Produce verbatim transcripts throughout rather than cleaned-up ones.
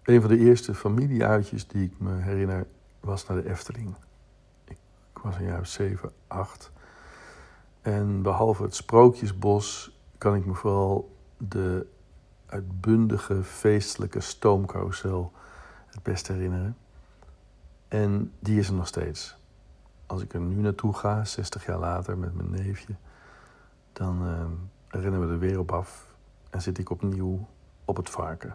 Een van de eerste familieuitjes die ik me herinner was naar de Efteling. Ik was een jaar of zeven, acht. En behalve het Sprookjesbos kan ik me vooral de uitbundige feestelijke stoomcarousel het best herinneren. En die is er nog steeds. Als ik er nu naartoe ga, zestig jaar later met mijn neefje, dan uh, rennen we er weer op af en zit ik opnieuw op het varken.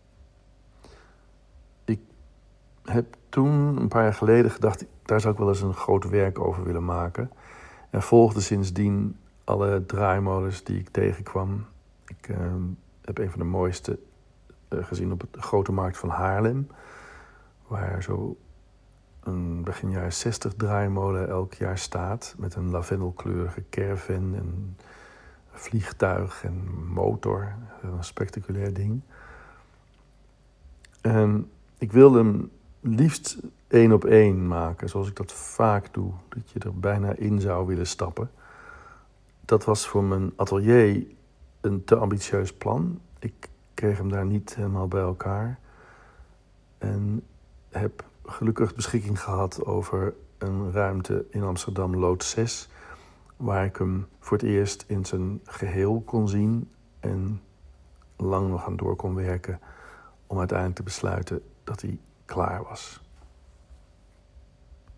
Ik heb toen, een paar jaar geleden, gedacht, daar zou ik wel eens een groot werk over willen maken. En volgde sindsdien alle draaimolens die ik tegenkwam. Ik uh, heb een van de mooiste uh, gezien op de Grote Markt van Haarlem, waar zo een begin jaren zestig draaimolen elk jaar staat met een lavendelkleurige caravan en vliegtuig en motor. Een spectaculair ding. En ik wilde hem liefst één op één maken, zoals ik dat vaak doe. Dat je er bijna in zou willen stappen. Dat was voor mijn atelier een te ambitieus plan. Ik kreeg hem daar niet helemaal bij elkaar. En heb gelukkig beschikking gehad over een ruimte in Amsterdam Loods zes, waar ik hem voor het eerst in zijn geheel kon zien en lang nog aan door kon werken om uiteindelijk te besluiten dat hij klaar was.